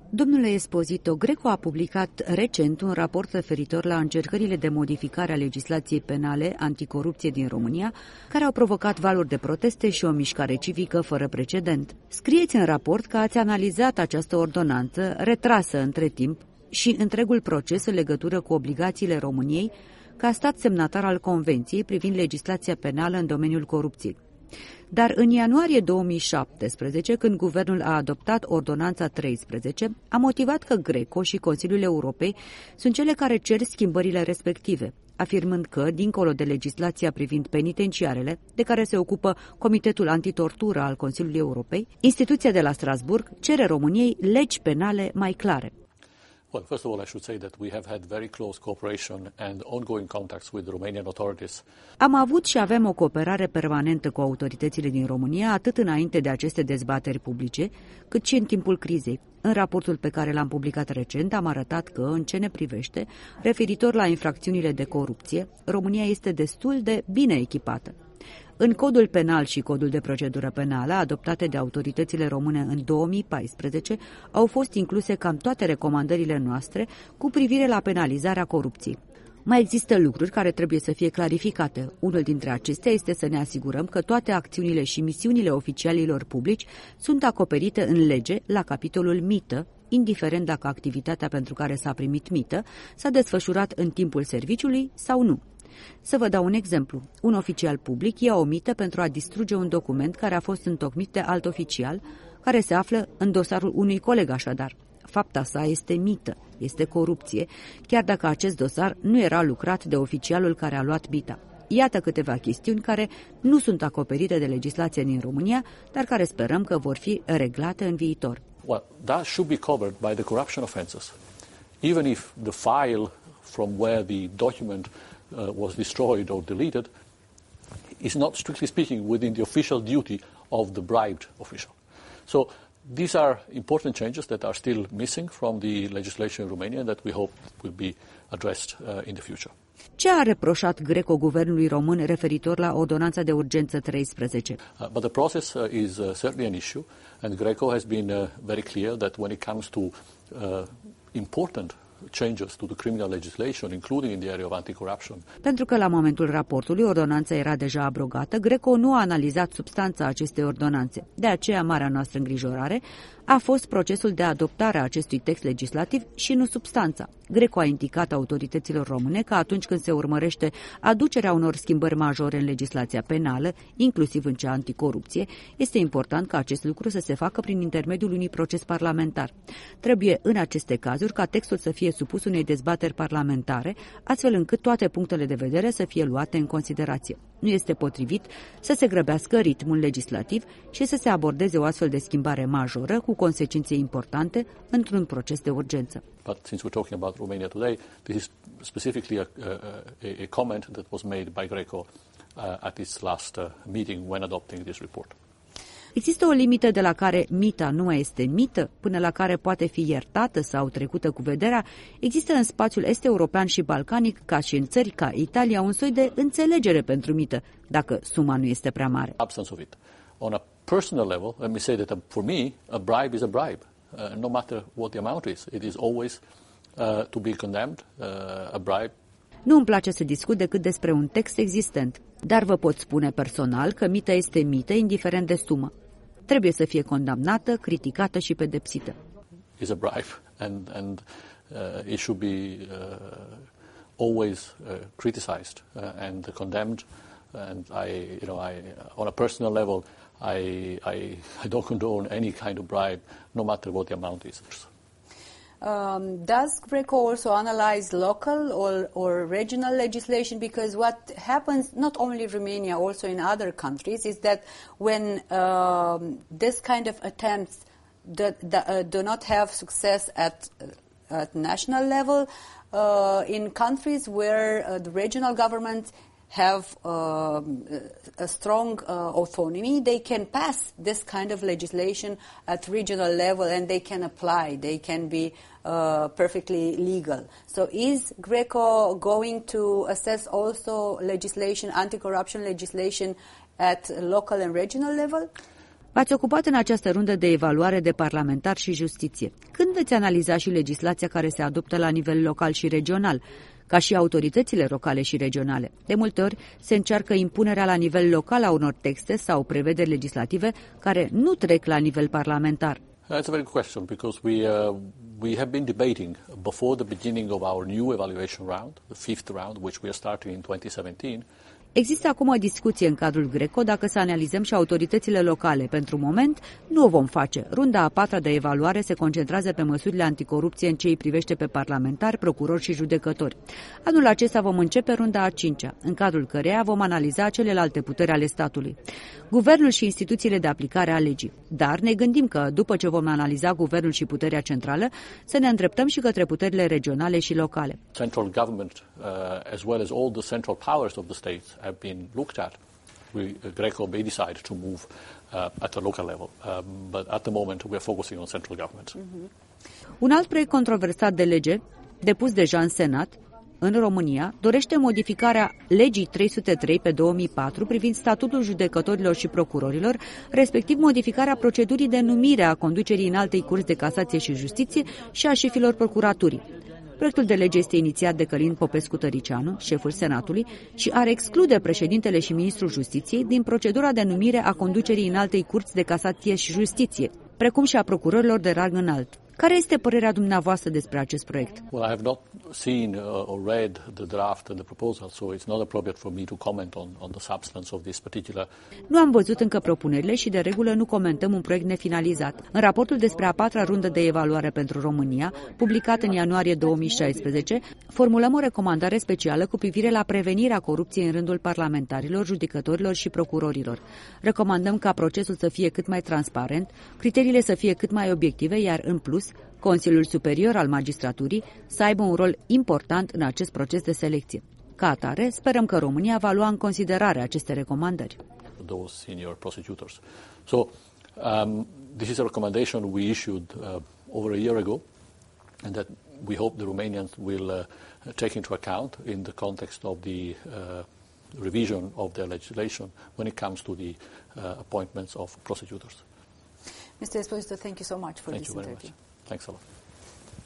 Domnule Esposito, Greco a publicat recent un raport referitor la încercările de modificare a legislației penale anticorupție din România, care au provocat valuri de proteste și o mișcare civică fără precedent. Scrieți în raport că ați analizat această ordonanță, retrasă între timp, și întregul proces în legătură cu obligațiile României ca stat semnatar al Convenției privind legislația penală în domeniul corupției. Dar în ianuarie 2017, când guvernul a adoptat ordonanța 13, a motivat că Greco și Consiliul Europei sunt cele care cer schimbările respective, afirmând că, dincolo de legislația privind penitenciarele, de care se ocupă Comitetul Antitortură al Consiliului Europei, instituția de la Strasbourg cere României legi penale mai clare. Well, first of all, I should say that we have had very close cooperation and ongoing contacts with the Romanian authorities. Am avut și avem o cooperare permanentă cu autoritățile din România, atât înainte de aceste dezbateri publice, cât și în timpul crizei. În raportul pe care l-am publicat recent, am arătat că, în ce ne privește, referitor la infracțiunile de corupție, România este destul de bine echipată. În Codul Penal și Codul de Procedură Penală, adoptate de autoritățile române în 2014, au fost incluse cam toate recomandările noastre cu privire la penalizarea corupției. Mai există lucruri care trebuie să fie clarificate. Unul dintre acestea este să ne asigurăm că toate acțiunile și misiunile oficialilor publici sunt acoperite în lege la capitolul mită, indiferent dacă activitatea pentru care s-a primit mită s-a desfășurat în timpul serviciului sau nu. Să vă dau un exemplu. Un oficial public ia o mită pentru a distruge un document care a fost întocmit de alt oficial, care se află în dosarul unui coleg așadar. Fapta sa este mită, este corupție, chiar dacă acest dosar nu era lucrat de oficialul care a luat mita. Iată câteva chestiuni care nu sunt acoperite de legislația din România, dar care sperăm că vor fi reglate în viitor. Well, that should be covered by the corruption offences. Even if the file from where the document was destroyed or deleted is not, strictly speaking, within the official duty of the bribed official. So these are important changes that are still missing from the legislation in Romania that we hope will be addressed in the future. Ce a reproșat Greco guvernului român referitor la ordonanța de urgență 13? But the process is certainly an issue, and Greco has been very clear that when it comes to important changes to the criminal legislation, including in the area of anti-corruption. Pentru că la momentul raportului ordonanța era deja abrogată, Greco nu a analizat substanța acestei ordonanțe. De aceea, marea noastră îngrijorare a fost procesul de adoptare a acestui text legislativ și nu substanța. Greco a indicat autorităților române că atunci când se urmărește aducerea unor schimbări majore în legislația penală, inclusiv în cea anticorupție, este important ca acest lucru să se facă prin intermediul unui proces parlamentar. Trebuie în aceste cazuri ca textul să fie supus unei dezbateri parlamentare, astfel încât toate punctele de vedere să fie luate în considerație. Nu este potrivit să se grăbească ritmul legislativ și să se abordeze o astfel de schimbare majoră cu consecințe importante într-un proces de urgență. But since we're talking about Romania today, this is specifically a comment that was made by Greco at its last meeting when adopting this report. Există o limită de la care mita nu mai este mită, până la care poate fi iertată sau trecută cu vederea? Există în spațiul est-european și balcanic, ca și în țări ca Italia, un soi de înțelegere pentru mită, dacă suma nu este prea mare. Absence of it. On a personal level, let me say that for me, a bribe is a bribe. No matter what the amount is, it is always to be condemned, a bribe. Nu îmi place să discut decât despre un text existent, dar vă pot spune personal că mită este mită, indiferent de sumă. Trebuie să fie condamnată, criticată și pedepsită. Is a bribe and it should be always criticized and condemned. And on a personal level, I don't condone any kind of bribe, no matter what the amount is. Does Greco also analyze local or regional legislation? Because what happens, not only in Romania, also in other countries, is that when this kind of attempts do not have success at national level, in countries where the regional governments have a strong autonomy, they can pass this kind of legislation at regional level and they can apply, they can be perfectly legal. So is Greco going to assess also legislation, anti-corruption legislation at local and regional level? V-ați ocupat în această rundă de evaluare de parlamentar și justiție. Când veți analiza și legislația care se adoptă la nivel local și regional, ca și autoritățile locale și regionale? De multe ori se încearcă impunerea la nivel local a unor texte sau prevederi legislative care nu trec la nivel parlamentar. That's a very good question because we have been debating before the beginning of our new evaluation round, the fifth round, which we are starting in 2017. Există acum o discuție în cadrul Greco dacă să analizăm și autoritățile locale. Pentru moment, nu o vom face. Runda a patra de evaluare se concentrează pe măsurile anticorupție în ce îi privește pe parlamentari, procurori și judecători. Anul acesta vom începe runda a cincea, în cadrul căreia vom analiza celelalte puteri ale statului. Guvernul și instituțiile de aplicare a legii. Dar ne gândim că, după ce vom analiza guvernul și puterea centrală, să ne îndreptăm și către puterile regionale și locale. Central government, as well as all the central powers of the states, have been looked at. Greco may decide to move at the local level, but at the moment we are focusing on central government. Un alt proiect controversat de lege, depus deja în Senat, în România, dorește modificarea legii 303 pe 2004 privind statutul judecătorilor și procurorilor, respectiv modificarea procedurii de numire a conducerii Înaltei Curți de Casație și Justiție și a șefilor procuraturii. Proiectul de lege este inițiat de Călin Popescu-Tăricianu, șeful Senatului, și ar exclude președintele și ministrul Justiției din procedura de numire a conducerii Înaltei Curți de Casație și Justiție, precum și a procurorilor de rang înalt. Care este părerea dumneavoastră despre acest proiect? Well, I have not seen or read the draft and the proposal, so it's not appropriate for me to comment on the substance of this particular. Nu am văzut încă propunerile și de regulă nu comentăm un proiect nefinalizat. În raportul despre a patra rundă de evaluare pentru România, publicat în ianuarie 2016, formulăm o recomandare specială cu privire la prevenirea corupției în rândul parlamentarilor, judecătorilor și procurorilor. Recomandăm ca procesul să fie cât mai transparent, criteriile să fie cât mai obiective, iar în plus, Consiliul Superior al Magistraturii să aibă un rol important în acest proces de selecție. Ca atare, sperăm că România va lua în considerare aceste recomandări. Those senior prosecutors. So, this is a recommendation we issued over a year ago, and that we hope the Romanians will take into account in the context of the revision of their legislation when it comes to the appointments of prosecutors. Mr. Esposito, thank you so much for this interview. Thank you very much. Thanks a lot.